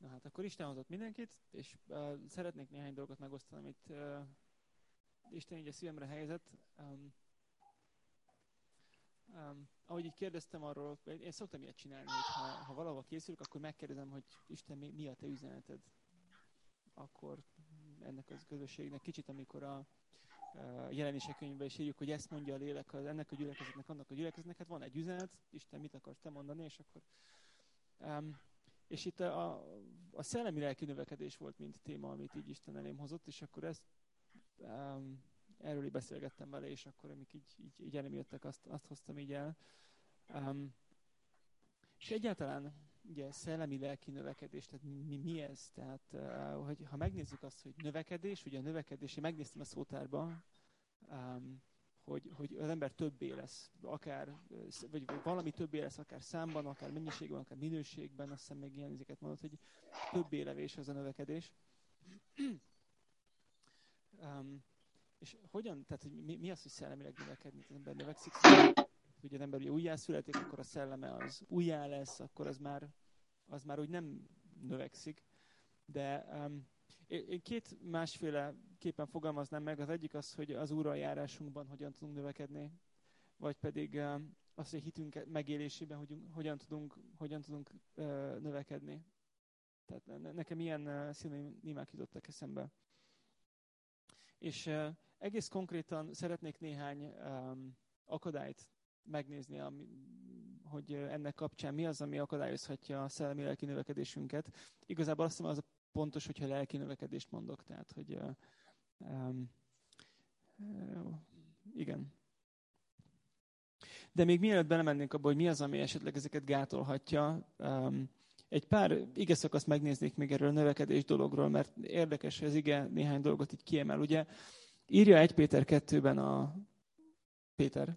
Na hát akkor Isten hozott mindenkit, és szeretnék néhány dolgot megosztani, amit Isten így a szívemre helyezett. Ahogy így kérdeztem arról, én szoktam ilyet csinálni, hogy ha valahova készülök, akkor megkérdezem, hogy Isten, mi a te üzeneted? Akkor ennek az közösségnek kicsit, amikor a Jelenések könyvben is írjuk, hogy ezt mondja a lélek ennek a gyülekezetnek, annak a gyülekezetnek, hát van egy üzenet, Isten mit akarsz te mondani, és akkor... És itt a szellemi lelki növekedés volt, mint téma, amit így Isten elém hozott, és akkor erről így beszélgettem vele, és akkor amik így elém jöttek, azt hoztam így el. És egyáltalán ugye szellemi lelki növekedés, tehát mi ez? Tehát, hogy ha megnézzük azt, hogy növekedés, ugye a növekedés, én megnéztem a szótárba, hogy az ember többé lesz, vagy valami többé lesz, akár számban, akár mennyiségben, akár minőségben, azt hiszem még ilyen izéket mondott, hogy többé levés az a növekedés. És hogyan, tehát hogy mi az, hogy szellemileg növekedni, az ember növekszik, hogy az ember ugye újjászületik, akkor a szelleme az újjá lesz, akkor az már úgy nem növekszik, de én két másféle képen fogalmaznám meg. Az egyik az, hogy az Úrral járásunkban hogyan tudunk növekedni, vagy pedig az, hogy hitünk megélésében hogyan tudunk növekedni. Tehát nekem ilyen szinonimák jutottak eszembe. És egész konkrétan szeretnék néhány akadályt megnézni, hogy ennek kapcsán mi az, ami akadályozhatja a szellemi lelki növekedésünket. Igazából azt hiszem, az a pontos, hogyha lelki növekedést mondok, tehát, hogy igen. De még mielőtt belemennénk abba, hogy mi az, ami esetleg ezeket gátolhatja, egy pár igeszakaszt megnéznék még erről a növekedés dologról, mert érdekes, hogy az ige néhány dolgot így kiemel. Ugye írja 1 Péter 2-ben a Péter,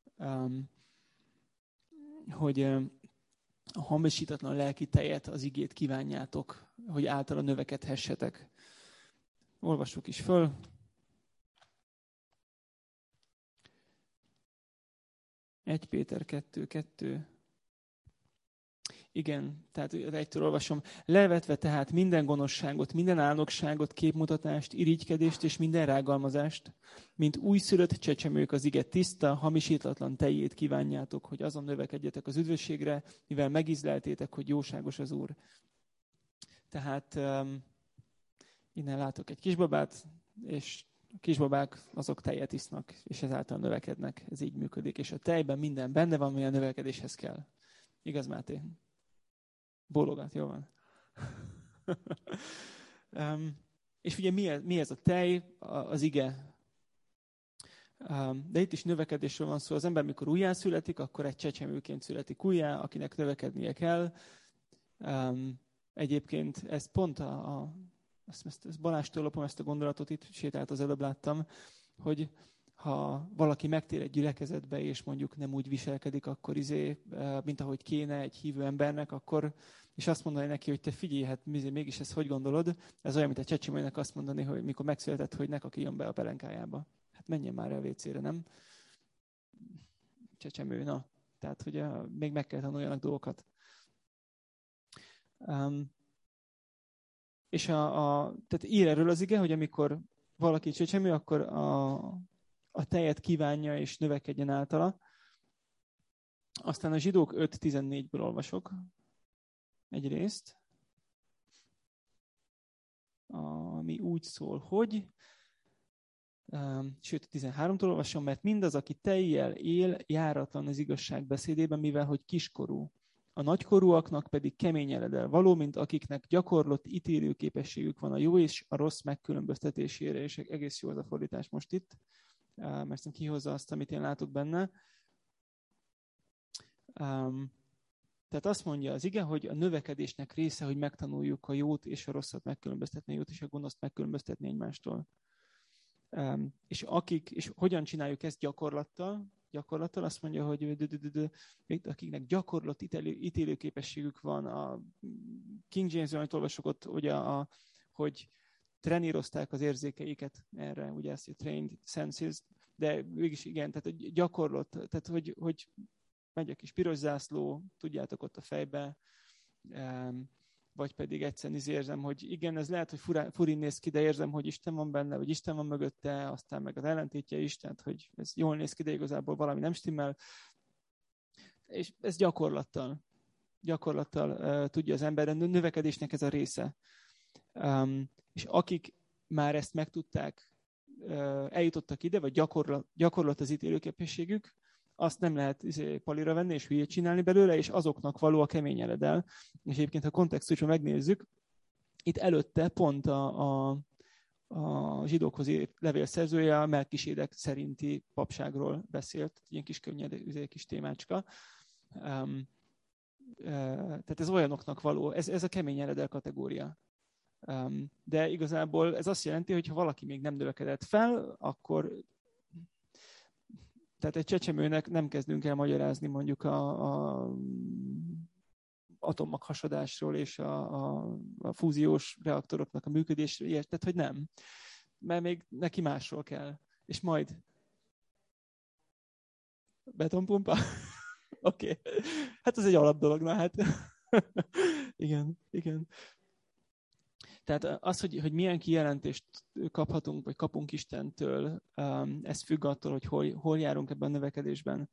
hogy a hamisítatlan lelki tejet, az igét kívánjátok, hogy általa növekedhessetek. Olvassuk is föl. Egy Péter 2:2. Igen, tehát egytől olvasom. Levetve tehát minden gonoszságot, minden álnokságot, képmutatást, irigykedést és minden rágalmazást, mint újszülött csecsemők az ige tiszta, hamisítatlan tejét kívánjátok, hogy azon növekedjetek az üdvösségre, mivel megízleltétek, hogy jóságos az Úr. Tehát innen látok egy kisbabát, és a kisbabák azok tejet isznak, és ezáltal növekednek. Ez így működik. És a tejben minden benne van, ami a növekedéshez kell. Igaz, Máté? Bólogat, jó van. És ugye mi ez a tej? Az ige. De itt is növekedésről van szó. Az ember, mikor újjászületik, akkor egy csecsemőként születik újjá, akinek növekednie kell. Egyébként ez pont ezt Balástól lopom ezt a gondolatot, itt sétált az előbb láttam, hogy ha valaki megtér egy gyülekezetbe, és mondjuk nem úgy viselkedik, akkor mint ahogy kéne egy hívő embernek, akkor, és azt mondani neki, hogy te figyelj, hát mégis ezt hogy gondolod? Ez olyan, mint a csecsemőnek azt mondani, hogy mikor megszületett, hogy ne kakiljon be a pelenkájába. Hát menjen már el WC-re, nem? Csecsemő, na. Tehát, hogy még meg kell tanuljanak dolgokat. És tehát ír erről az ige, hogy amikor valaki csecsemő, akkor a tejet kívánja és növekedjen általa. Aztán a Zsidók 5:14-ből olvasok egyrészt, ami úgy szól, hogy sőt, 13-tól olvasom, mert mindaz, aki tejjel él, járatlan az igazság beszédében, mivel hogy kiskorú. A nagykorúaknak pedig kemény eledel való, mint akiknek gyakorlott ítélőképességük van a jó és a rossz megkülönböztetésére, és egész jó az a fordítás most itt, mert szerintem kihozza azt, amit én látok benne. Tehát azt mondja az ige, hogy a növekedésnek része, hogy megtanuljuk a jót és a rosszat megkülönböztetni, a jót és a gonoszt megkülönböztetni egymástól. És hogyan csináljuk ezt gyakorlattal? Gyakorlattal azt mondja, hogy akiknek gyakorlott ítélőképességük van, a King James-ben, amit olvasok ott, ugye, hogy trenírozták az érzékeiket erre, ugye ezt a trained senses, de mégis igen, tehát gyakorlott, tehát hogy megy a kis piros zászló, tudjátok, ott a fejbe, vagy pedig egyszerűen érzem, hogy igen, ez lehet, hogy furin néz ki, de érzem, hogy Isten van benne, vagy Isten van mögötte, aztán meg az ellentétje is, tehát hogy ez jól néz ki, de igazából valami nem stimmel. És ez gyakorlattal tudja az ember, a növekedésnek ez a része. És akik már ezt megtudták, eljutottak ide, vagy gyakorlat az ítélőképességük, azt nem lehet palira venni és hülyét csinálni belőle, és azoknak való a kemény eledel. És egyébként, ha kontextusban megnézzük, itt előtte pont a zsidókhoz írt levél szerzője a Melkisédek szerinti papságról beszélt, ilyen kis könnyed, kis témácska. Tehát ez olyanoknak való, ez a kemény eledel kategória. De igazából ez azt jelenti, hogy ha valaki még nem növekedett fel, akkor tehát egy csecsemőnek nem kezdünk el magyarázni mondjuk a atommaghasadásról és a fúziós reaktoroknak a működésről, tehát hogy nem. Mert még neki másról kell. És majd betonpumpa? Oké. Hát ez egy alapdolog, na hát. Igen. Tehát az, hogy milyen kijelentést kaphatunk, vagy kapunk Istentől, ez függ attól, hogy hol járunk ebben a növekedésben.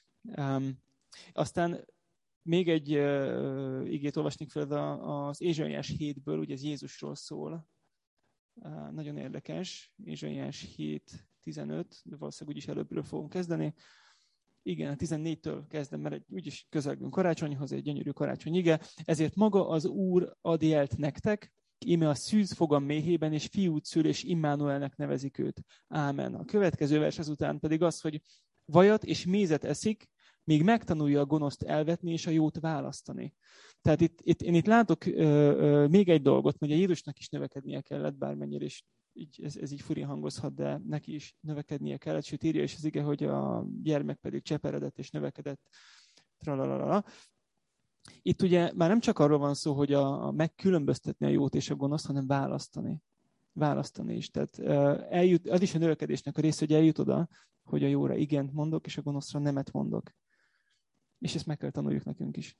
Aztán még egy igét olvasnék fel az Ézsaiás 7-ből, ugye ez Jézusról szól. Nagyon érdekes. Ézsaiás 7:15, de valószínűleg úgyis előbbről fogunk kezdeni. Igen, a 14-től kezdem, mert úgyis közelgünk karácsonyhoz, egy gyönyörű karácsony ige. Ezért maga az Úr ad jelt nektek, íme a szűz fogam méhében, és fiút szül, és Immanuelnek nevezik őt. Ámen. A következő vers ezután pedig az, hogy vajat és mézet eszik, míg megtanulja a gonoszt elvetni, és a jót választani. Tehát én itt látok még egy dolgot, hogy a Jézusnak is növekednie kellett, bármennyire is ez így furin hangozhat, de neki is növekednie kellett, sőt írja is az ige, hogy a gyermek pedig cseperedett és növekedett. Tralalala. Itt ugye már nem csak arról van szó, hogy megkülönböztetni a jót és a gonoszt, hanem választani is. Tehát az is a növekedésnek a része, hogy eljut oda, hogy a jóra igent mondok, és a gonoszra nemet mondok. És ezt meg kell tanuljuk nekünk is.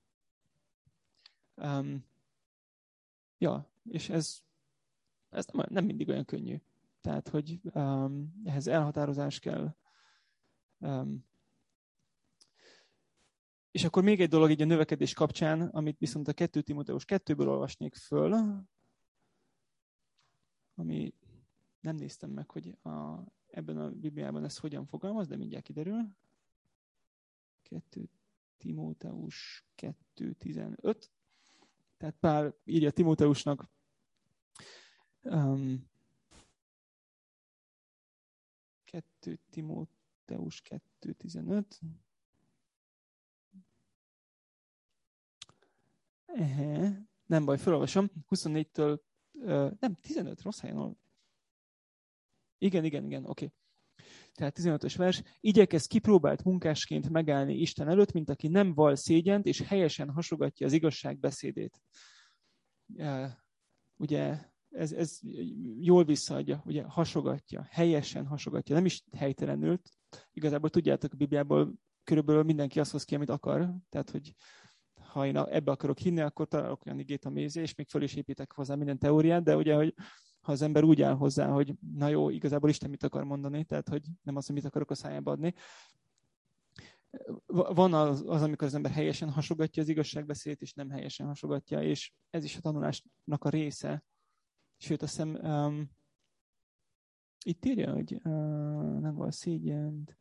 És ez nem mindig olyan könnyű. Tehát, hogy ehhez elhatározás kell. És akkor még egy dolog így a növekedés kapcsán, amit viszont a 2 Timóteus 2-ből olvasnék föl, ami nem néztem meg, hogy ebben a Bibliában ez hogyan fogalmaz, de mindjárt kiderül. 2 Timóteus 2:15. Tehát Pál írja Timóteusnak, 2 Timóteus 2:15. Nem baj, felolvasom. 24-től, nem, 15, rossz helyen olvasom. Igen, oké. Tehát 15-ös vers. Igyekez kipróbált munkásként megállni Isten előtt, mint aki nem val szégyent, és helyesen hasogatja az igazság beszédét. Ugye ez jól visszaadja, ugye hasogatja, helyesen hasogatja, nem is helytelenül. Igazából tudjátok, a Bibliából körülbelül mindenki azt hoz ki, amit akar. Tehát, hogy ha én ebbe akarok hinni, akkor találok olyan igét a mézé, és még föl is építek hozzá minden teóriát, de ugye, hogy ha az ember úgy áll hozzá, hogy na jó, igazából Isten mit akar mondani, tehát, hogy nem az, hogy mit akarok a szájába adni. Van az, amikor az ember helyesen hasogatja az igazságbeszédet, és nem helyesen hasogatja, és ez is a tanulásnak a része. Sőt, azt hiszem, itt írja, hogy nem volt szégyent.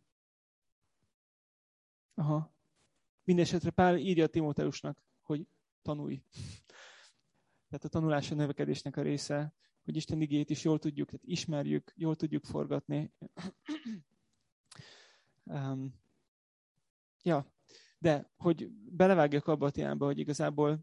Mindenesetre Pál írja Timóteusnak, hogy tanulj. Tehát a tanulás a növekedésnek a része, hogy Isten igéjét is jól tudjuk, tehát ismerjük, jól tudjuk forgatni. De hogy belevágjak abba a témába, hogy igazából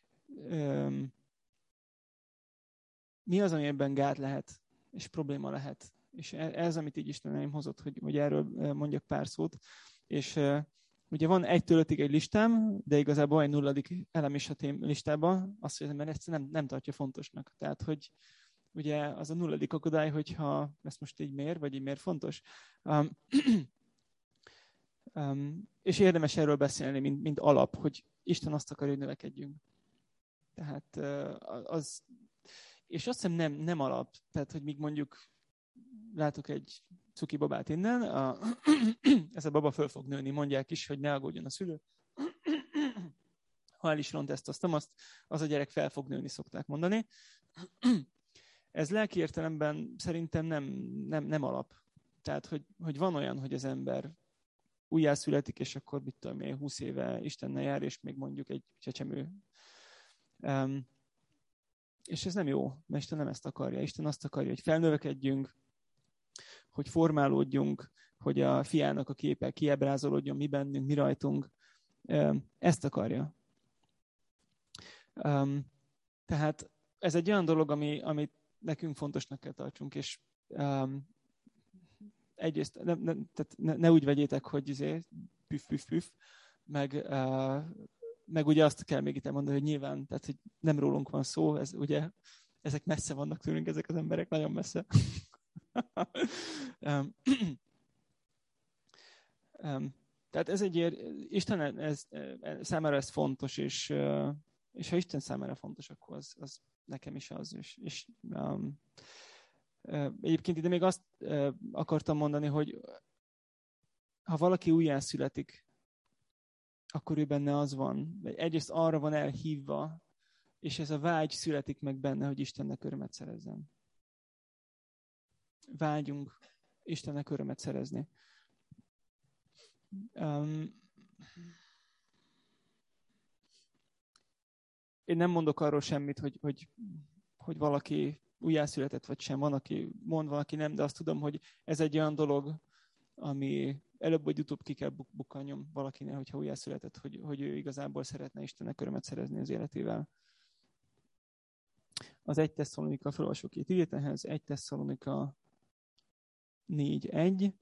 mi az, ami ebben gát lehet, és probléma lehet. És ez, amit így Isten hozott, hogy erről mondjak pár szót. És ugye van 1-től 5-ig egy listám, de igazából egy 0. elem is a listában, azt, hogy az ember ezt nem tartja fontosnak. Tehát, hogy ugye az a 0. akadály, hogyha ezt most így mér, vagy így miért fontos. És érdemes erről beszélni, mint alap, hogy Isten azt akarja, hogy növekedjünk. Tehát az, és azt hiszem nem alap, tehát hogy míg mondjuk látok egy cuki babát innen, ez a baba föl fog nőni, mondják is, hogy ne aggódjon a szülő. Ha el is ront ezt, azt, az a gyerek fel fog nőni, szokták mondani. Ez lelki értelemben szerintem nem alap. Tehát, hogy van olyan, hogy az ember újjászületik, és akkor mit tudom én, 20 éve Istennel jár, és még mondjuk egy csecsemő. És ez nem jó, mert Isten nem ezt akarja. Isten azt akarja, hogy felnövekedjünk, hogy formálódjunk, hogy a fiának a képe kiebrázolódjon mi bennünk, mi rajtunk. Ezt akarja. Tehát ez egy olyan dolog, amit nekünk fontosnak kell tartsunk, és egyrészt ne úgy vegyétek, hogy püf, meg ugye azt kell még itt elmondani, hogy nyilván, tehát hogy nem rólunk van szó, ez ugye, ezek messze vannak tőlünk, ezek az emberek, nagyon messze. Tehát ez Isten számára ez fontos, és ha Isten számára fontos, akkor az nekem is az. És egyébként ide még azt akartam mondani, hogy ha valaki újjászületik, akkor ő benne az van. Egyrészt arra van elhívva, és ez a vágy születik meg benne, hogy Istennek örömet szerezzen. Vágyunk Istennek örömet szerezni. Én nem mondok arról semmit, hogy valaki újjászületett vagy sem. Van, aki mond, van, aki nem, de azt tudom, hogy ez egy olyan dolog, ami előbb vagy utóbb ki kell bukkanjon valakinél, hogyha újjászületett, hogy ő igazából szeretne Istennek örömet szerezni az életével. Az 1 Tesszalonika, felolvasok 2 igét ehhez, 1 Tesszalonika 4:1.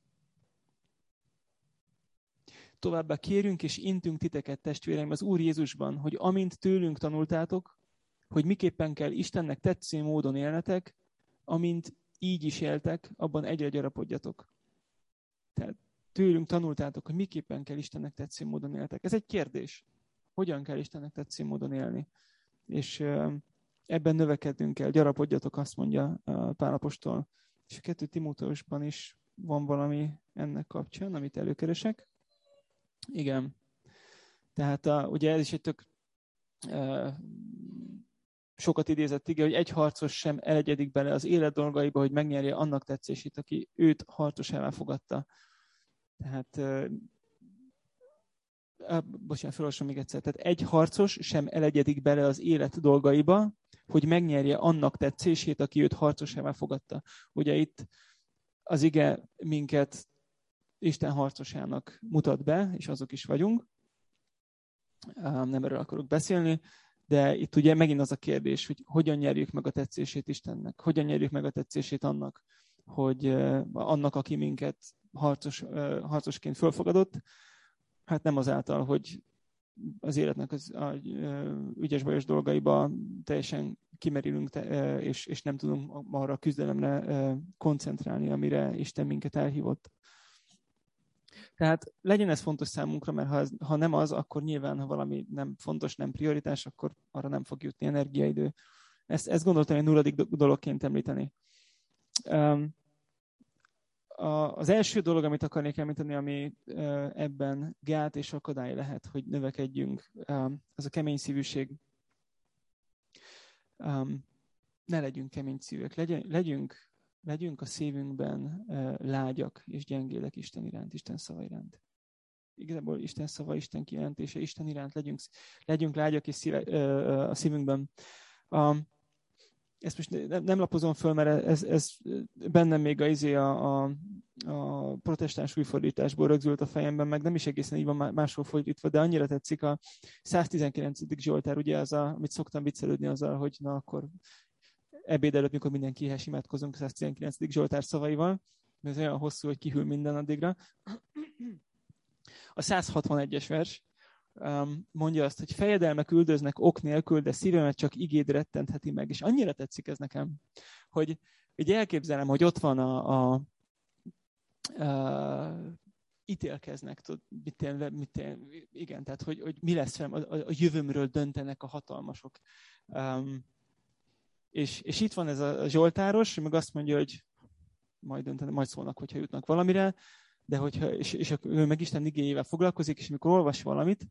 Továbbá kérünk és intünk titeket, testvéreim, az Úr Jézusban, hogy amint tőlünk tanultátok, hogy miképpen kell Istennek tetsző módon élnetek, amint így is éltek, abban egyre gyarapodjatok. Tehát tőlünk tanultátok, hogy miképpen kell Istennek tetsző módon éltek. Ez egy kérdés. Hogyan kell Istennek tetsző módon élni? És ebben növekednünk kell. Gyarapodjatok, azt mondja Pál apostol. És a 2 Timóteusban is van valami ennek kapcsán, amit előkeresek. Igen. Tehát ugye ez is egy tök sokat idézett ige, hogy egy harcos sem elegyedik bele az élet dolgaiba, hogy megnyerje annak tetszését, aki őt harcosává fogadta. Tehát, felolvasom még egyszer. Tehát egy harcos sem elegyedik bele az élet dolgaiba, hogy megnyerje annak tetszését, aki őt harcosává fogadta. Ugye itt az ige minket Isten harcosának mutat be, és azok is vagyunk. Nem erről akarok beszélni, de itt ugye megint az a kérdés, hogy hogyan nyerjük meg a tetszését Istennek, hogyan nyerjük meg a tetszését annak, hogy aki minket harcosként fölfogadott, hát nem azáltal, hogy az életnek az ügyes-bajos dolgaiba teljesen kimerülünk, és nem tudunk arra a küzdelemre koncentrálni, amire Isten minket elhívott. Tehát legyen ez fontos számunkra, mert ha nem az, akkor nyilván, ha valami nem fontos, nem prioritás, akkor arra nem fog jutni energiaidő. Ezt gondoltam, hogy 0. dologként említeni. Az első dolog, amit akarnék említeni, ami ebben gát és akadály lehet, hogy növekedjünk, az a kemény szívűség. Ne legyünk kemény szívűek, legyünk a szívünkben lágyak és gyengélek Isten iránt, Isten szava iránt. Igazából Isten szava, Isten kijelentése, Isten iránt legyünk lágyak és a szívünkben. Ezt most nem lapozom föl, mert ez bennem még a protestáns újfordításból rögzült a fejemben, meg nem is egészen így van máshol fordítva, de annyira tetszik a 119. Zsoltár, ugye az, amit szoktam viccelődni azzal, hogy na akkor ebéd előtt, mikor mindenkihez imádkozunk a 119. Zsoltár szavaival, mert ez olyan hosszú, hogy kihűl minden addigra. A 161-es vers mondja azt, hogy fejedelmek üldöznek ok nélkül, de szívemet csak igéd rettentheti meg. És annyira tetszik ez nekem, hogy ugye elképzelem, hogy ott van ítélkeznek, tudod, igen, tehát hogy mi lesz velem, a jövőmről döntenek a hatalmasok. És itt van ez a zsoltáros, meg azt mondja, hogy majd szólnak, hogyha jutnak valamire, de hogyha, és ő meg Isten igéjével foglalkozik, és amikor olvas valamit,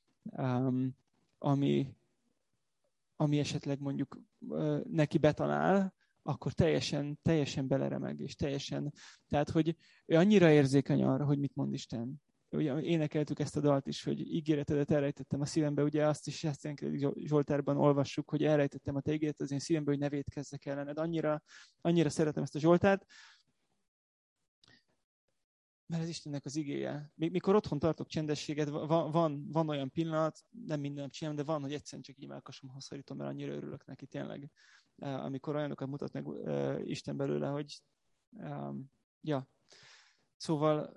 ami esetleg mondjuk neki betalál, akkor teljesen beleremeg, és teljesen, tehát, hogy ő annyira érzékeny arra, hogy mit mond Isten. Ugye énekeltük ezt a dalt is, hogy ígéretedet elrejtettem a szívembe, ugye azt is ezt Zsoltárban olvassuk, hogy elrejtettem a te ígéretet az én szívembe, hogy ne vétkezzek ellened. Annyira szeretem ezt a Zsoltárt, mert ez Istennek az igéje. Mikor otthon tartok csendességet, van olyan pillanat, nem minden nap csinálom, de van, hogy egyszerűen csak így melkasom haszorítom, mert annyira örülök neki tényleg. Amikor olyanokat mutat meg Isten belőle, hogy ja. Szóval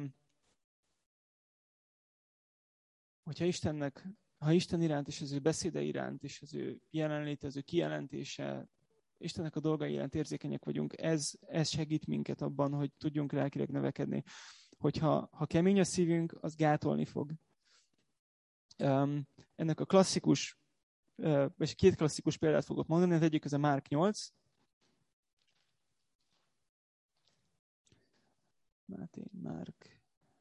hogyha ha Isten iránt és az ő beszéde iránt és az ő jelenléte, az ő kijelentése, Istennek a dolgai iránt érzékenyek vagyunk, ez segít minket abban, hogy tudjunk lelkileg növekedni. Hogyha kemény a szívünk, az gátolni fog. Ennek a klasszikus, és 2 klasszikus példát fogok mondani, az egyik az a Márk 8. Márk.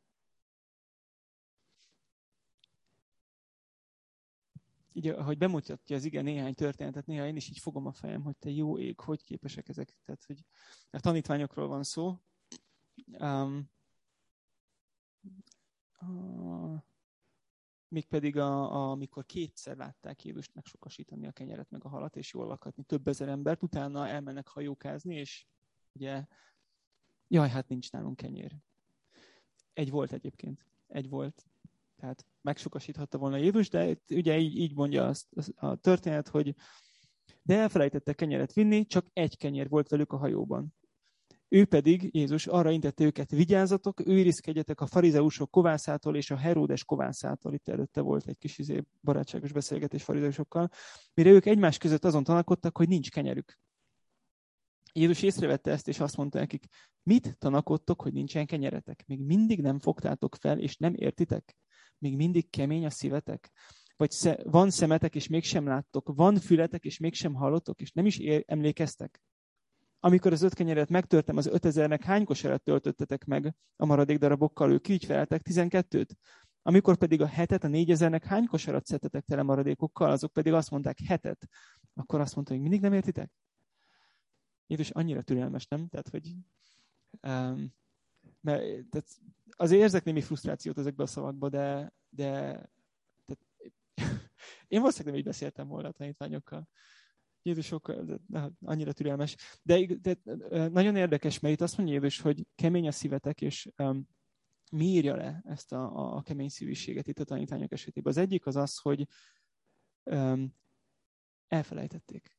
Így, ahogy bemutatja az ige néhány történetet, néha én is így fogom a fejem, hogy te jó ég, hogy képesek ezek. Tehát, hogy a tanítványokról van szó. Mégpedig amikor 2-szer látták Jézust megsokasítani a kenyeret meg a halat, és jól lakatni több ezer embert, utána elmennek hajókázni, és ugye, jaj, hát nincs nálunk kenyér. Egy volt egyébként. Tehát megsokasíthatta volna Jézus, de ugye így mondja a történet, hogy de elfelejtettek kenyeret vinni, csak egy kenyér volt velük a hajóban. Ő pedig, Jézus, arra intette őket, vigyázzatok, őrizkedjetek a farizeusok kovászától és a Heródes kovászától. Itt előtte volt egy kis barátságos beszélgetés farizeusokkal, mire ők egymás között azon tanakodtak, hogy nincs kenyerük. Jézus észrevette ezt, és azt mondta nekik, mit tanakodtok, hogy nincsen kenyeretek? Még mindig nem fogtátok fel, és nem értitek? Még mindig kemény a szívetek? Vagy van szemetek, és mégsem láttok? Van fületek, és mégsem hallottok, és nem is emlékeztek? Amikor az 5 kenyeret megtörtem, az 5000-nek hány kosarat töltöttetek meg a maradék darabokkal? Ők így feleltek 12-t. Amikor pedig a 7-et, a 4000-nek hány kosarat szedtetek tele maradékokkal? Azok pedig azt mondták 7-et. Akkor azt mondta, hogy mindig nem értitek? Jézus annyira türelmes, nem? Tehát, hogy tehát azért érzek némi frusztrációt ezekbe a szavakba, de tehát, én valószínűleg nem így beszéltem volna a tanítványokkal. Jézus annyira türelmes. De nagyon érdekes, mert itt azt mondja Jézus, hogy kemény a szívetek, és mi írja le ezt a kemény szívűséget itt a tanítványok esetében. Az egyik az az, hogy elfelejtették.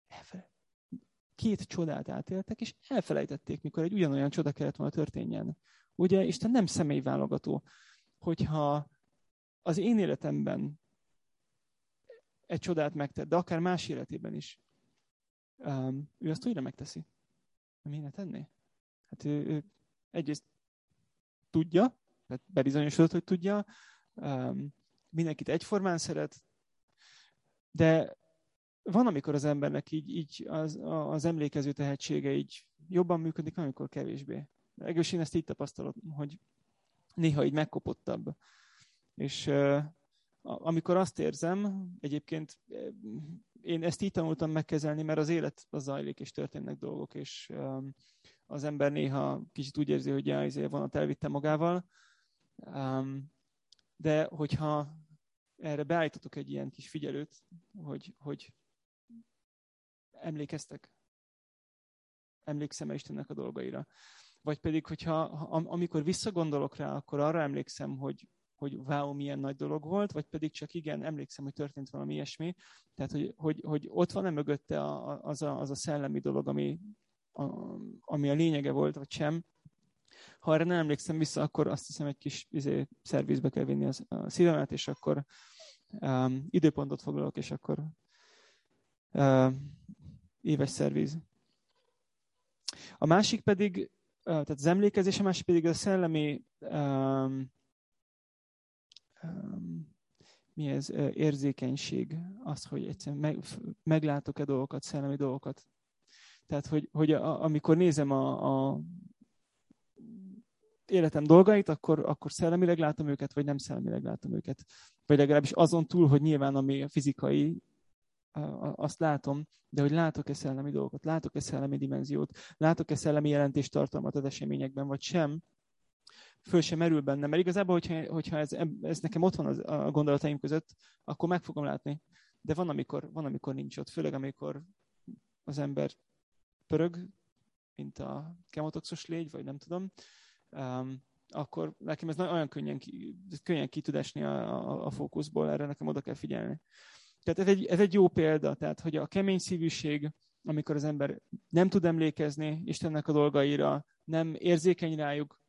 2 csodát átéltek, és elfelejtették, mikor egy ugyanolyan csoda kellett volna történjen. Ugye Isten nem személyválogató. Hogyha az én életemben egy csodát megtett, de akár más életében is, ő azt újra megteszi. Miért ne tenné? Hát ő egyrészt tudja, tehát bebizonyosodott, hogy tudja, mindenkit egyformán szeret, de van, amikor az embernek így az emlékező tehetsége így jobban működik, van, amikor kevésbé. Legalábbis én ezt így tapasztalom, hogy néha így megkopottabb. És amikor azt érzem, egyébként én ezt így tanultam megkezelni, mert az élet az zajlik, és történnek dolgok, és az ember néha kicsit úgy érzi, hogy ezért vonat elvitte magával. De hogyha erre beállítotok egy ilyen kis figyelőt, hogy emlékszem-e Istennek a dolgaira. Vagy pedig, hogyha amikor visszagondolok rá, akkor arra emlékszem, hogy wow, milyen nagy dolog volt, vagy pedig csak igen, emlékszem, hogy történt valami ilyesmi. Tehát, hogy ott van-e mögötte az a szellemi dolog, ami a lényege volt, vagy sem. Ha erre nem emlékszem vissza, akkor azt hiszem, egy kis szervizbe kell vinni a szívemet, és akkor időpontot foglalok, és akkor éves szerviz. A másik pedig tehát az emlékezés, a másik pedig a szellemi mi ez, érzékenység, az, hogy egyszerűen meglátok-e dolgokat, szellemi dolgokat. Tehát, hogy amikor nézem a életem dolgait, akkor szellemileg látom őket, vagy nem szellemileg látom őket. Vagy legalábbis azon túl, hogy nyilván ami a fizikai, azt látom, de hogy látok-e szellemi dolgokat, látok-e szellemi dimenziót, látok-e szellemi jelentéstartalmat az eseményekben, vagy sem, föl sem merül bennem. Mert igazából, hogyha ez nekem ott van a gondolataim között, akkor meg fogom látni. De van, amikor nincs ott. Főleg, amikor az ember pörög, mint a kemotoxos légy, vagy nem tudom, akkor nekem ez olyan könnyen ki tud esni a fókuszból, erre nekem oda kell figyelni. Tehát ez egy jó példa, tehát hogy a kemény szívűség, amikor az ember nem tud emlékezni Istennek a dolgaira, nem érzékeny rájuk,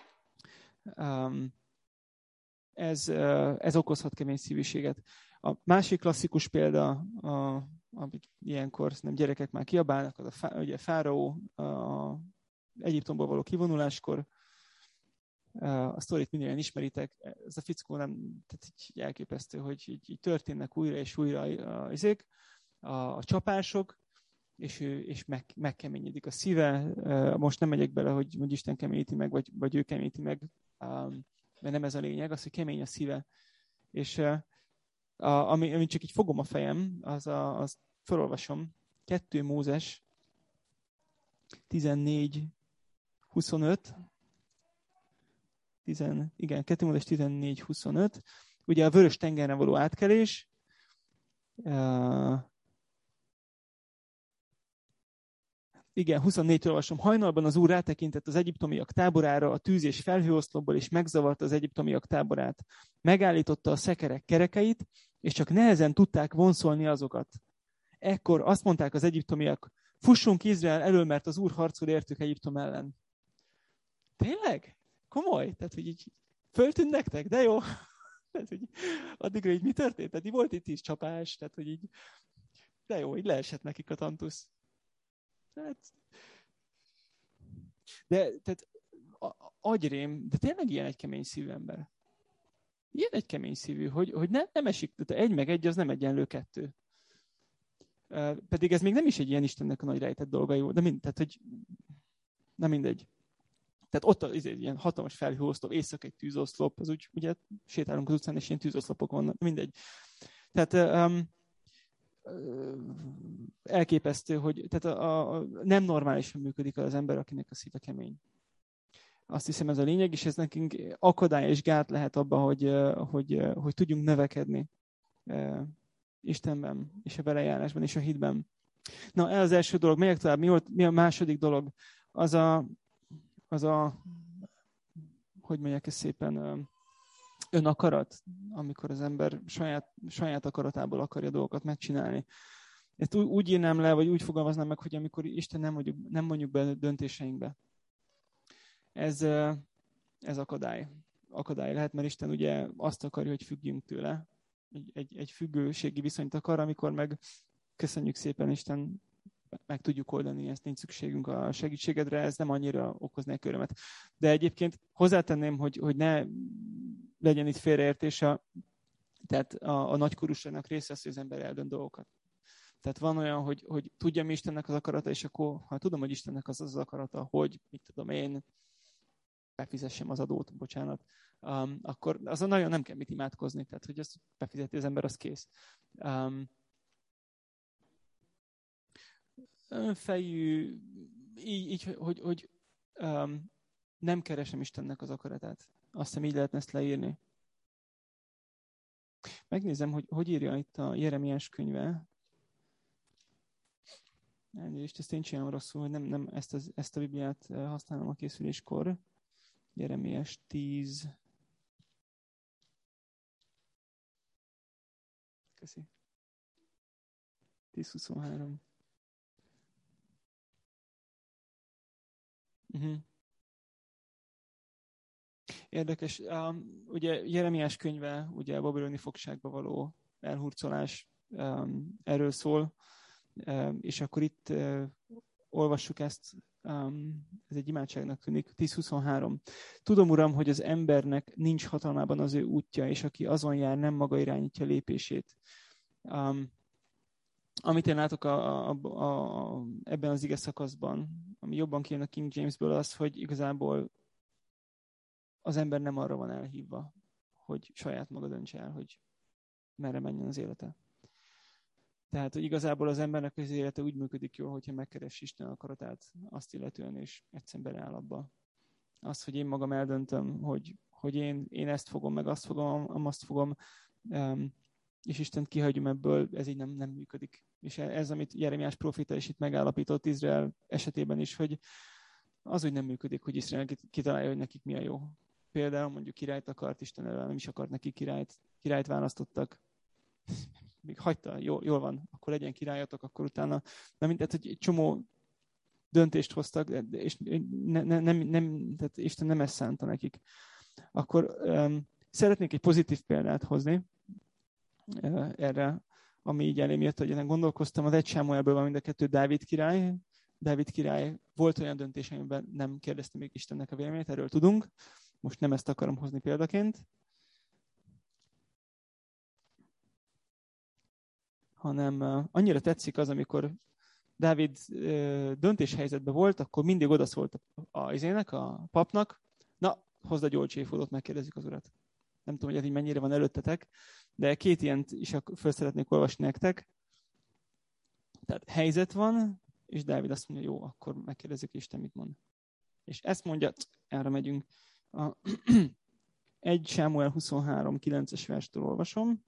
ez okozhat kemény szívűséget. A másik klasszikus példa, amit ilyenkor nem gyerekek már kiabálnak, az ugye Fáraó Egyiptomból való kivonuláskor. A sztorit mindjárt ismeritek. Ez a fickó nem, tehát így elképesztő, hogy így történnek újra és újra a csapások, és megkeményedik a szíve. Most nem megyek bele, hogy Isten keményíti meg, vagy ő keményíti meg, mert nem ez a lényeg, az, hogy kemény a szíve. És amit csak így fogom a fejem, az felolvasom. 2 Mózes 14-25. 2 Mózes 14-25. Ugye a Vörös tengeren való átkelés. Igen, 24-től olvasom. Hajnalban az Úr rátekintett az egyiptomiak táborára a tűz és felhőoszlopból, és megzavarta az egyiptomiak táborát. Megállította a szekerek kerekeit, és csak nehezen tudták vonszolni azokat. Ekkor azt mondták az egyiptomiak, fussunk Izrael elől, mert az Úr harcol értük Egyiptom ellen. Tényleg? Komoly? Tehát, hogy így föltűnt nektek? De jó. Tehát, hogy addigra így mi történt? Tehát így volt itt is csapás, tehát, hogy így de jó, így leesett nekik a tantusz. Tehát agyrém, de tényleg ilyen egy kemény szívű ember. Ilyen egy kemény szívű, hogy nem esik, tehát 1 meg 1 az nem egyenlő 2. Pedig ez még nem is egy ilyen Istennek a nagy rejtett dolgai volt, de tehát, hogy nem mindegy. Tehát ott egy ilyen hatalmas felhőoszlop, éjszaka egy tűzoszlop, az úgy, ugye sétálunk az utcán, és ilyen tűzoszlopok vannak, mindegy. Tehát elképesztő, hogy tehát nem normálisan működik az ember, akinek a szíve kemény. Azt hiszem ez a lényeg, és ez nekünk akadály és gát lehet abban, hogy tudjunk növekedni Istenben, és a belejárásban, és a hitben. Na, ez az első dolog. Megyek tovább. Mi a második dolog? Az a hogy mondják ezt szépen, önakarat, amikor az ember saját akaratából akarja dolgokat megcsinálni. Ezt úgy írnám le, vagy úgy fogalmaznám meg, hogy amikor Isten nem mondjuk be döntéseinkbe. Ez akadály. Akadály lehet, mert Isten ugye azt akarja, hogy függjünk tőle. Egy függőségi viszonyt akar, amikor meg köszönjük szépen, Isten, meg tudjuk oldani, ezt nincs szükségünk a segítségedre, ez nem annyira okoz neki örömet. De egyébként hozzátenném, hogy ne legyen itt félreértése, tehát a nagykorúságnak része az, hogy az ember eldönt dolgokat. Tehát van olyan, hogy tudja mi Istennek az akarata, és akkor, ha tudom, hogy Istennek az akarata, hogy, mit tudom én, befizessem az adót, bocsánat, akkor azon nagyon nem kell mit imádkozni, tehát hogy ezt befizeti az ember, az kész. Önfejű, így hogy nem keresem Istennek az akaratát. Azt hiszem, így lehetne ezt leírni. Megnézem, hogy írja itt a Jeremiás könyve. Elnézést, ezt én csinálom rosszul, hogy nem ezt a Bibliát használom a készüléskor. Jeremiás 10. Köszi. 10:23. Érdekes. Ugye Jeremiás könyve, ugye a babiloni fogságba való elhurcolás erről szól, és akkor itt olvassuk ezt ez egy imádságnak tűnik, 10:23. Tudom, Uram, hogy az embernek nincs hatalmában az ő útja, és aki azon jár, nem maga irányítja lépését. Amit én látok ebben az ige szakaszban, ami jobban kijön a King Jamesből, az, hogy igazából az ember nem arra van elhívva, hogy saját maga döntse el, hogy merre menjen az élete. Tehát hogy igazából az embernek az élete úgy működik jól, hogyha megkeres Isten akaratát azt illetően, és egyszerűen beleáll abba. Az, hogy én magam eldöntöm, hogy én ezt fogom, meg azt fogom, és Istent kihagyom ebből, ez így nem működik. És ez, amit Jeremiás próféta is itt megállapított Izrael esetében is, hogy az úgy nem működik, hogy Izrael kitalálja, hogy nekik mi a jó. Például mondjuk királyt akart, Isten elől nem is akart neki királyt választottak. Még hagyta, jól van, akkor legyen királyatok, akkor utána, tehát hogy egy csomó döntést hoztak, és tehát Isten nem ezt szánta nekik. Akkor szeretnék egy pozitív példát hozni erre, ami így elém jött, hogy én gondolkoztam, az 1 Sámuelből van mind a 2 Dávid király. Dávid király volt olyan döntés, amiben nem kérdezte még Istennek a véleményét, erről tudunk. Most nem ezt akarom hozni példaként, hanem annyira tetszik az, amikor Dávid döntéshelyzetben volt, akkor mindig odaszólt a papnak, na, hozd a gyolcséfódot, megkérdezzük az urat. Nem tudom, hogy ez így mennyire van előttetek, de 2 ilyent is föl szeretnék olvasni nektek. Tehát helyzet van, és Dávid azt mondja, jó, akkor megkérdezzük Isten, mit mond. És ezt mondja, erre megyünk. 1 Sámuel 23, 9-es verstől olvasom.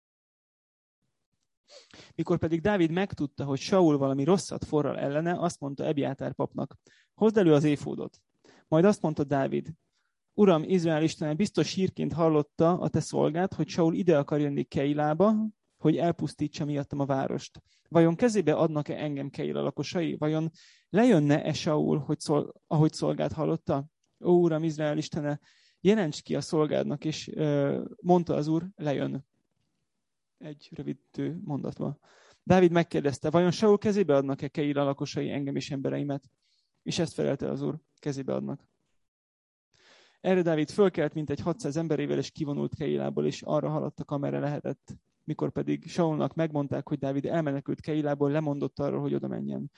Mikor pedig Dávid megtudta, hogy Saul valami rosszat forral ellene, azt mondta Ebjátár papnak, hozd elő az éfódot. Majd azt mondta Dávid, Uram, Izrael Istene biztos hírként hallotta a te szolgát, hogy Saul ide akar jönni Keilába, hogy elpusztítsa miattam a várost. Vajon kezébe adnak-e engem Keila lakosai? Vajon lejönne-e Saul, ahogy szolgát hallotta? Ó, Uram, Izrael Istene, jelents ki a szolgádnak, és mondta az Úr, lejön. Egy rövid mondatban. Dávid megkérdezte, vajon Saul kezébe adnak-e Keila lakosai engem és embereimet? És ezt felelte az Úr, kezébe adnak. Erre Dávid fölkelt mintegy 600 emberével, és kivonult Keilából, és arra haladtak, amerre lehetett. Mikor pedig Saulnak megmondták, hogy Dávid elmenekült Keilából, lemondott arról, hogy oda menjen.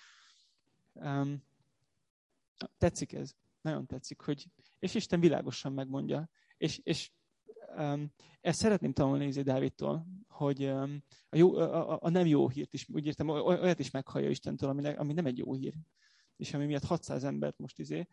Tetszik ez. Nagyon tetszik, hogy... És Isten világosan megmondja. És ezt szeretném tanulni Dávidtól, hogy a nem jó hírt is, úgy értem, olyat is meghallja Istentől, ami nem egy jó hír. És ami miatt 600 embert most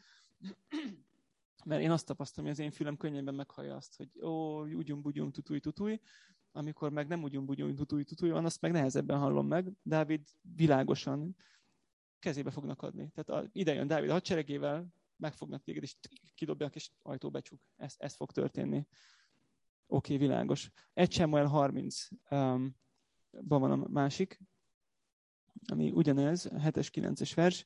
mert én azt tapasztalom, hogy az én fülem könnyebben meghallja azt, hogy ugyum-bugyum, tutuj, amikor meg nem ugyum-bugyum, tutuj van, azt meg nehezebben hallom meg. Dávid világosan kezébe fognak adni. Tehát ide jön Dávid a hadseregével, megfognak téged, és kidobják, és ajtó becsuk. Ez fog történni. Oké, világos. 1 Sámuel 30-ban van a másik, ami ugyanez, 7-es, 9-es vers.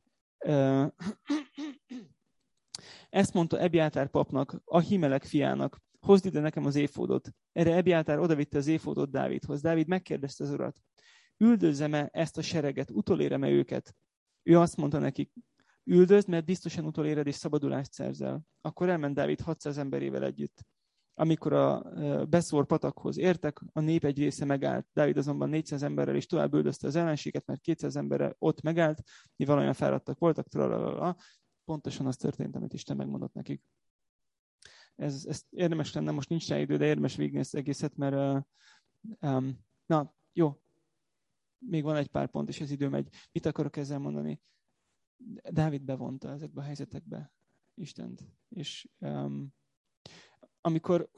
Ezt mondta Ebjátár papnak, Ahimelek fiának, hozd ide nekem az éfódot. Erre Ebjátár odavitte az éfódot Dávidhoz. Dávid megkérdezte az urat, üldözzem-e ezt a sereget, utolérem-e őket? Ő azt mondta nekik, üldözd, mert biztosan utoléred és szabadulást szerzel. Akkor elment Dávid 600 emberével együtt. Amikor a Beszor patakhoz értek, a nép egy része megállt. Dávid azonban 400 emberrel is tovább üldözte az ellenséget, mert 200 emberrel ott megállt, mivel olyan fáradtak voltak, pontosan az történt, amit Isten megmondott nekik. Ez érdemes lenne, most nincs rá idő, de érdemes végignézni ezt egészet, mert na, jó. Még van egy pár pont, és az idő megy. Mit akarok ezzel mondani? Dávid bevonta ezekbe a helyzetekbe Istent. És amikor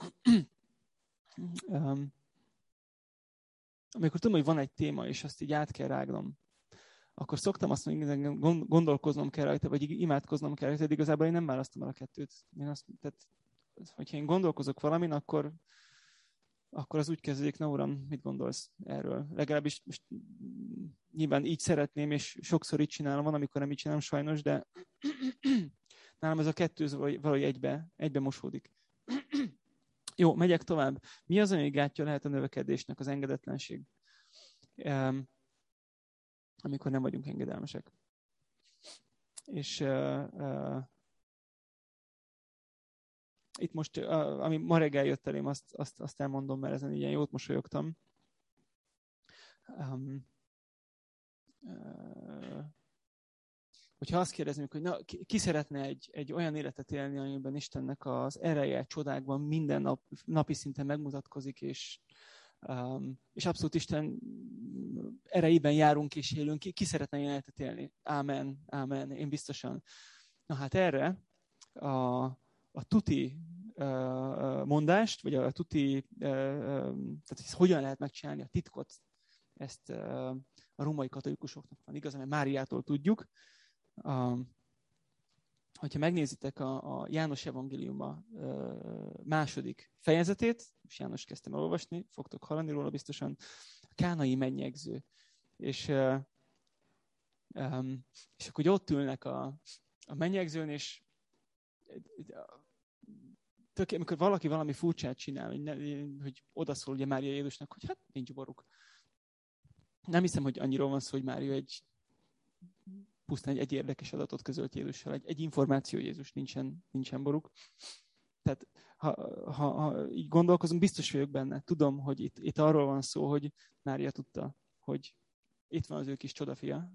tudom, hogy van egy téma, és azt így át kell rágnom, akkor szoktam azt mondani, hogy gondolkoznom kell rajta, vagy imádkoznom kell rajta, de igazából én nem választom el a kettőt. Tehát, hogyha én gondolkozok valamin, akkor az úgy kezdődik, na uram, mit gondolsz erről? Legalábbis most nyilván így szeretném, és sokszor így csinálom, van, amikor nem így csinálom sajnos, de nálam ez a kettő valahogy egybe mosódik. Jó, megyek tovább. Mi az, ami gátja lehet a növekedésnek? Az engedetlenség. Amikor nem vagyunk engedelmesek. És itt most, ami ma reggel jött elém, azt elmondom, mert ezen ilyen jót mosolyogtam. Hogyha azt kérdezzük, hogy ki szeretne egy olyan életet élni, amiben Istennek az ereje, csodákban minden napi szinten megmutatkozik, és abszolút Isten erejében járunk és élünk, ki szeretne ilyen életet élni? Ámen, ámen, én biztosan. Na hát erre a tuti mondást, vagy a tuti, tehát ezt hogyan lehet megcsinálni, a titkot, ezt a római katolikusoknak van igaz, mert Máriától tudjuk. Hogyha megnézitek a János evangéliuma második fejezetét, és János kezdtem elolvasni, fogtok hallani róla biztosan, a kánai mennyegző. És akkor ott ülnek a mennyegzőn, és amikor valaki valami furcsát csinál, hogy odaszól ugye Mária Jézusnak, hogy hát nincs boruk. Nem hiszem, hogy annyiról van szó, hogy Mária pusztán egy érdekes adatot közölt Jézussal, egy információ Jézus, nincsen boruk. Tehát ha így gondolkozunk, biztos vagyok benne. Tudom, hogy itt arról van szó, hogy Mária tudta, hogy itt van az ő kis csodafia.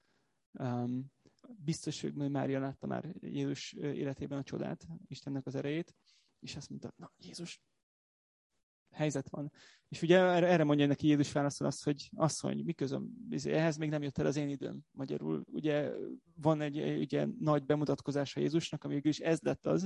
Biztos vagyok, hogy Mária látta már Jézus életében a csodát, Istennek az erejét, és azt mondta, na Jézus, helyzet van. És ugye erre mondja neki Jézus válaszol azt, hogy asszony, mi közöm, ehhez még nem jött el az én időm. Magyarul ugye van egy ugye, nagy bemutatkozása Jézusnak, ami is ez lett az,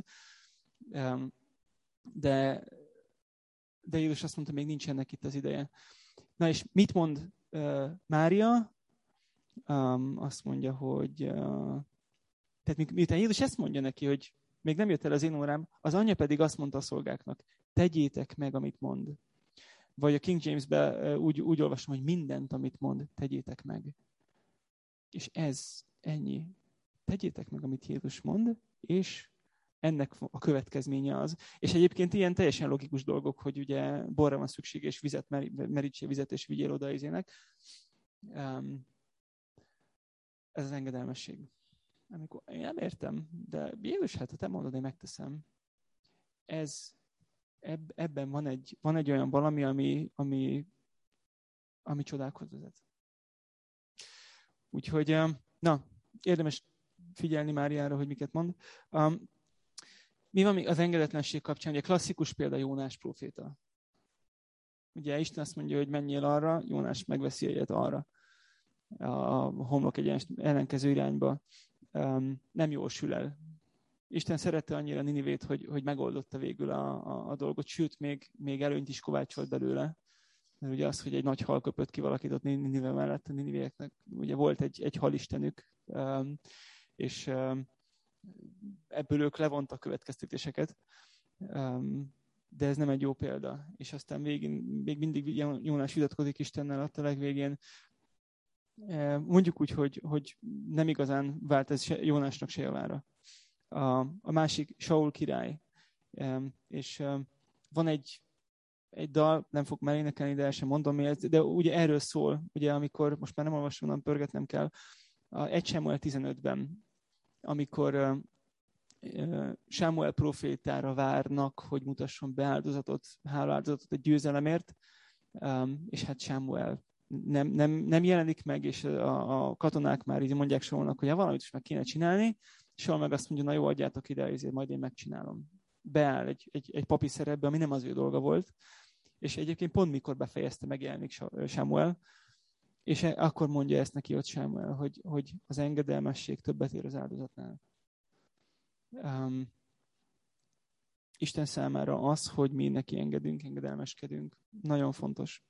de Jézus azt mondta, még nincsenek itt az ideje. Na és mit mond Mária? Azt mondja, hogy tehát miután Jézus ezt mondja neki, hogy még nem jött el az én órám, az anyja pedig azt mondta a szolgáknak, tegyétek meg, amit mond. Vagy a King James-ben úgy olvasom, hogy mindent, amit mond, tegyétek meg. És ez ennyi. Tegyétek meg, amit Jézus mond, és ennek a következménye az. És egyébként ilyen teljesen logikus dolgok, hogy ugye borra van szükség, és vizet, merítsél vizet, és vigyél oda izének. Ez az engedelmesség. Amikor én nem értem, de Jézus, hát ha te mondod, én megteszem. Ebben van egy olyan valami, ami csodákhoz vezet. Úgyhogy, na, érdemes figyelni Máriára, hogy miket mond. Mi van az engedetlenség kapcsán? Ugye klasszikus példa Jónás próféta. Ugye Isten azt mondja, hogy menjél arra, Jónás megveszi egyet arra. A homlok egyenes ellenkező irányba. Nem jól sül el. Isten szerette annyira Ninivét, hogy megoldotta végül a dolgot, sőt, még előnyt is kovácsolt belőle. Mert ugye az, hogy egy nagy hal köpött ki valakit ott Ninive mellett, a ninivéeknek ugye volt egy halistenük, és ebből ők levontak következtetéseket, de ez nem egy jó példa. És aztán végén még mindig Jónás vitatkozik Istennel ott a legvégén. Mondjuk úgy, hogy nem igazán vált ez Jónásnak se javára. A másik Saul király, és van egy dal, nem fog már énekelni, de el sem mondom miért, de ugye erről szól, ugye amikor, most már nem olvasom, nem pörgetnem kell, 1 Sámuel 15-ben, amikor Sámuel profétára várnak, hogy mutasson be hálóáldozatot egy győzelemért, és hát Sámuel nem jelenik meg, és a katonák már így mondják Saulnak, hogy valamit is meg kéne csinálni, Saul meg azt mondja, na jó, adjátok ide, ezért majd én megcsinálom. Beáll egy papi szerepbe, ami nem az ő dolga volt, és egyébként pont mikor befejezte, megjelenik Sámuel, és akkor mondja ezt neki ott Sámuel, hogy az engedelmesség többet ér az áldozatnál. Isten számára az, hogy mi neki engedünk, engedelmeskedünk, nagyon fontos.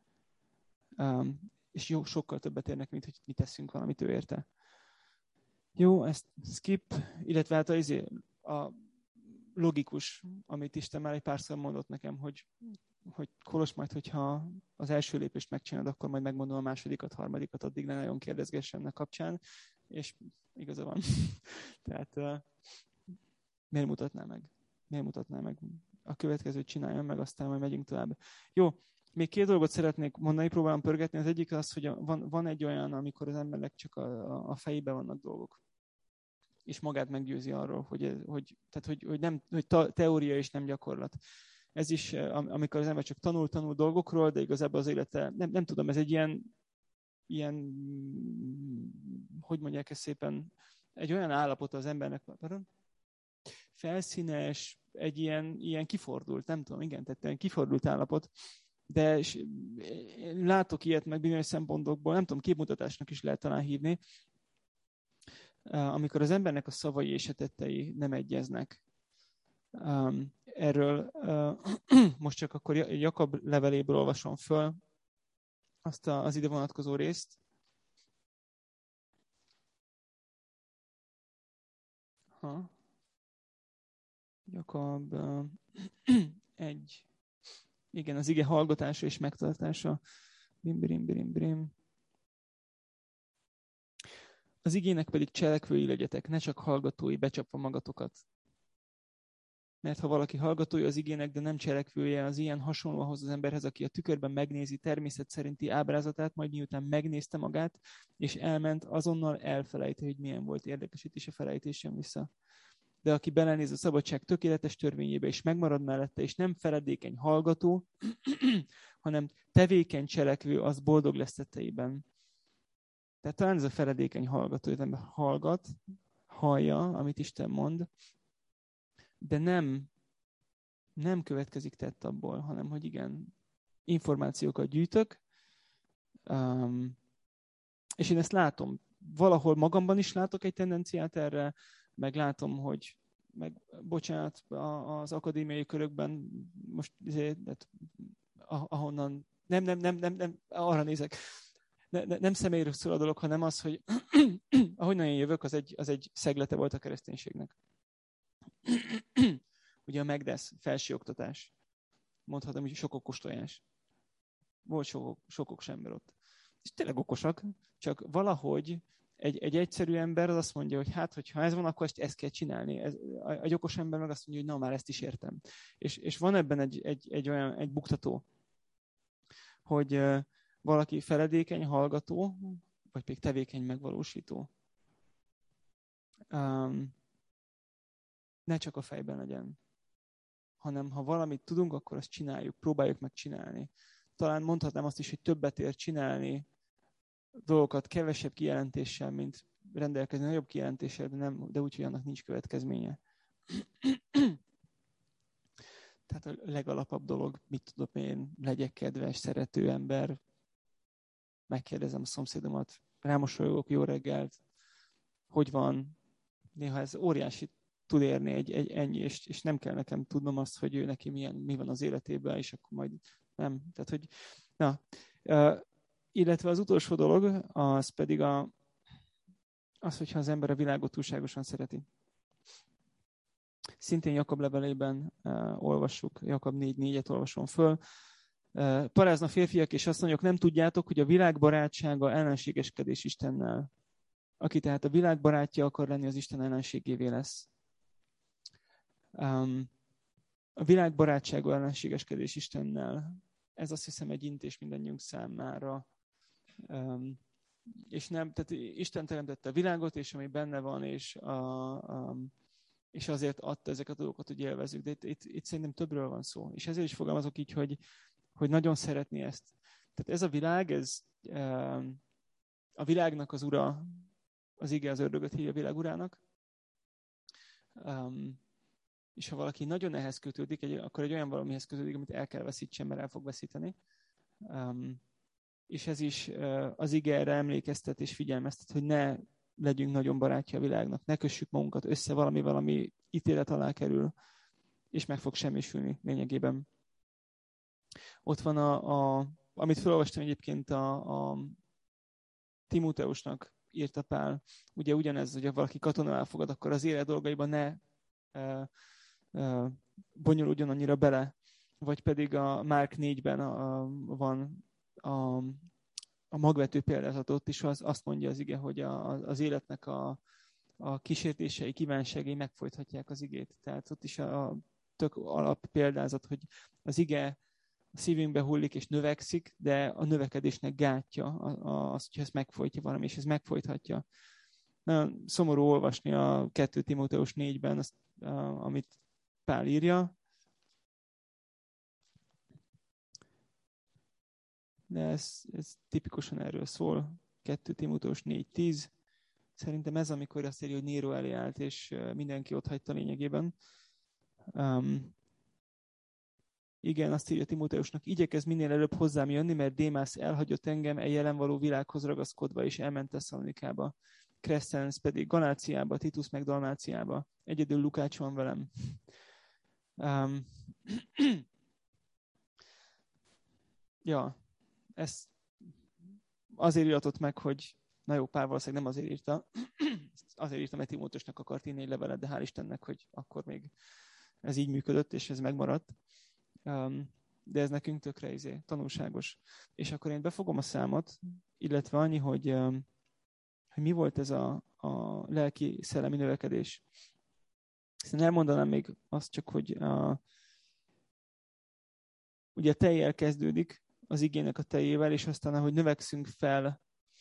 És sokkal többet érnek, mint hogy mi teszünk valamit ő érte. Jó, ezt skip, illetve hát a logikus, amit Isten már egy párszor mondott nekem, hogy Kolos, majd, hogyha az első lépést megcsinálod, akkor majd megmondom a másodikat, harmadikat, addig ne nagyon kérdezgess ennek kapcsán, és igaza van. Tehát miért mutatná meg? Miért mutatná meg? A következőt csináljam meg, aztán majd megyünk tovább. Jó, még 2 dolgot szeretnék mondani, próbálom pörgetni. Az egyik az, hogy van egy olyan, amikor az embernek csak a fejében vannak dolgok. és magát meggyőzi arról, hogy teória és nem gyakorlat. Ez is, amikor az ember csak tanul dolgokról, de igazából az élete, nem tudom, ez egy ilyen, hogy mondják ezt szépen, egy olyan állapot az embernek, felszínes, egy ilyen kifordult, nem tudom, igen, tehát egy kifordult állapot, de látok ilyet meg bizonyos szempontokból, nem tudom, képmutatásnak is lehet talán hívni, amikor az embernek a szavai és a tettei nem egyeznek. Erről most csak akkor Jakab leveléből olvasom föl azt az ide vonatkozó részt. Jakab 1. Igen, az ige hallgatása és megtartása. Bim. Az igének pedig cselekvői legyetek, ne csak hallgatói, becsapva magatokat. Mert ha valaki hallgatója az igének, de nem cselekvője, az ilyen hasonló ahhoz az emberhez, aki a tükörben megnézi természet szerinti ábrázatát, majd miután megnézte magát, és elment, azonnal elfelejti, hogy milyen volt, érdekesít, és a felejtés jön vissza. De aki belenéz a szabadság tökéletes törvényébe, és megmarad mellette, és nem feledékeny hallgató, hanem tevékeny cselekvő, az boldog lesz tetteiben. Tehát talán ez a feledékeny hallgató, hogy az ember hallgat, hallja, amit Isten mond, de nem következik tett abból, hanem hogy igen, információkat gyűjtök, és én ezt látom. Valahol magamban is látok egy tendenciát erre, meg látom, hogy bocsánat, az akadémiai körökben most ahonnan nem arra nézek. Nem személyről szól a dolog, hanem az, hogy ahonnan én jövök, az egy szeglete volt a kereszténységnek. Ugye a Megdesz, felsőoktatás. Mondhatom, hogy sok okos tojás. Volt sok okos ember ott. És tényleg okosak, csak valahogy egy egyszerű ember az azt mondja, hogy hát, hogyha ez van, akkor ezt kell csinálni. Egy okos ember meg azt mondja, hogy na, már ezt is értem. És van ebben egy buktató, hogy valaki feledékeny, hallgató, vagy pedig tevékeny, megvalósító. Ne csak a fejben legyen, hanem ha valamit tudunk, akkor azt csináljuk, próbáljuk megcsinálni. Talán mondhatnám azt is, hogy többet ér csinálni dolgokat kevesebb kijelentéssel, mint rendelkezni nagyobb kijelentéssel, de úgy, hogy annak nincs következménye. Tehát a legalapabb dolog, mit tudok én, legyek kedves, szerető ember, megkérdezem a szomszédomat, rámosolyogok, jó reggelt, hogy van, néha ez óriási tud érni egy ennyi, és nem kell nekem tudnom azt, hogy ő neki mi van az életében, és akkor majd nem. Tehát, hogy illetve az utolsó dolog, az pedig az, hogyha az ember a világot túlságosan szereti. Szintén Jakab levelében olvassuk, Jakab 4:4-et olvasom föl. Parázna férfiak és asszonyok, nem tudjátok, hogy a világ barátsága ellenségeskedés Istennel. Aki tehát a világ barátja akar lenni, az Isten ellenségévé lesz. A világ barátsága ellenségeskedés Istennel. Ez azt hiszem egy intés mindannyiunk számára. És nem, tehát Isten teremtette a világot, és ami benne van, és azért adta ezeket a dolgokat, hogy élvezzük. De itt szerintem többről van szó. És ezért is fogalmazok így, hogy nagyon szeretni ezt. Tehát ez a világ, a világnak az ura, az ige az ördögöt hívja a világ urának. És ha valaki nagyon ehhez kötődik, akkor egy olyan valamihez kötődik, amit el kell veszítsen, mert el fog veszíteni. És ez is az ige erre emlékeztet és figyelmeztet, hogy ne legyünk nagyon barátja a világnak, ne kössük magunkat össze valami ítélet alá kerül, és meg fog semmisülni lényegében. Ott van amit felolvastam egyébként a Timóteusnak írta Pál, ugye ugyanez, hogy ha valaki katona elfogad, akkor az élet dolgaiban ne bonyolódjon annyira bele, vagy pedig a Márk 4-ben van a magvető példázatot is, azt mondja az ige, hogy az életnek a kísértései, kívánságai megfojthatják az igét. Tehát ott is a tök alap példázat, hogy az ige a szívünkbe hullik és növekszik, de a növekedésnek gátja az, hogyha ezt megfojtja valami, és ez megfojthatja. nagyon szomorú olvasni a 2 Timóteus 4-ben, azt, amit Pál írja. De ez tipikusan erről szól. 2 Timóteus 4:10. Szerintem ez, amikor azt írja, hogy Néró elé állt, és mindenki ott hagyta lényegében. Igen, azt írja Timóteusnak, igyekezz minél előbb hozzám jönni, mert Démász elhagyott engem jelen való világhoz ragaszkodva, és elment Tesszalonikába. Crescens pedig Galáciába, Titus meg Dalmáciába. Egyedül Lukács van velem. Ja, ez azért iratott meg, hogy na jó, Pál valószínűleg nem azért írta, azért írtam, mert Timóteusnak akart írni egy levelet, de hál' Istennek, hogy akkor még ez így működött, és ez megmaradt. De ez nekünk tökre tanulságos. És akkor én befogom a számot, illetve annyi, hogy mi volt ez a lelki szellemi növekedés. Aztán elmondanám még azt csak, hogy ugye a tejjel kezdődik, az igének a tejével, és aztán, ahogy növekszünk fel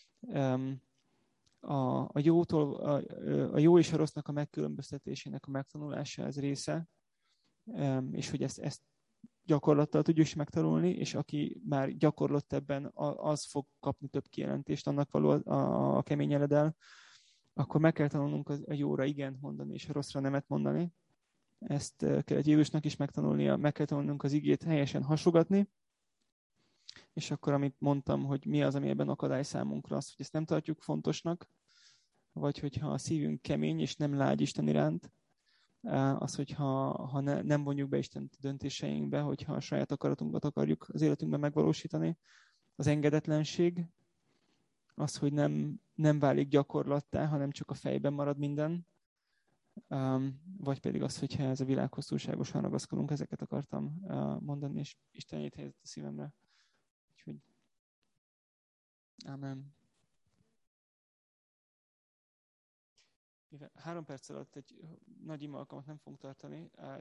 a jótól, a jó és a rossznak a megkülönböztetésének a megtanulása, ez része, és hogy ezt gyakorlattal tudjuk is megtanulni, és aki már gyakorlott ebben, az fog kapni több kijelentést, annak való a kemény eledel, akkor meg kell tanulnunk a jóra igent mondani, és a rosszra nemet mondani. Ezt kellett Jézusnak is megtanulnia, meg kell tanulnunk az igét helyesen hasogatni, és akkor, amit mondtam, hogy mi az, ami ebben akadály számunkra, az, hogy ezt nem tartjuk fontosnak, vagy hogyha a szívünk kemény, és nem lágy Isten iránt, az, hogyha nem vonjuk be Istent döntéseinkbe, hogyha a saját akaratunkat akarjuk az életünkben megvalósítani, az engedetlenség, az, hogy nem válik gyakorlattá, hanem csak a fejben marad minden, vagy pedig az, hogyha ez a világhoz túlságosan ragaszkodunk, ezeket akartam mondani, és Istenét helyezett a szívemre. Úgyhogy, ámen. 3 perc alatt egy nagy ima alkalmat nem fogunk tartani.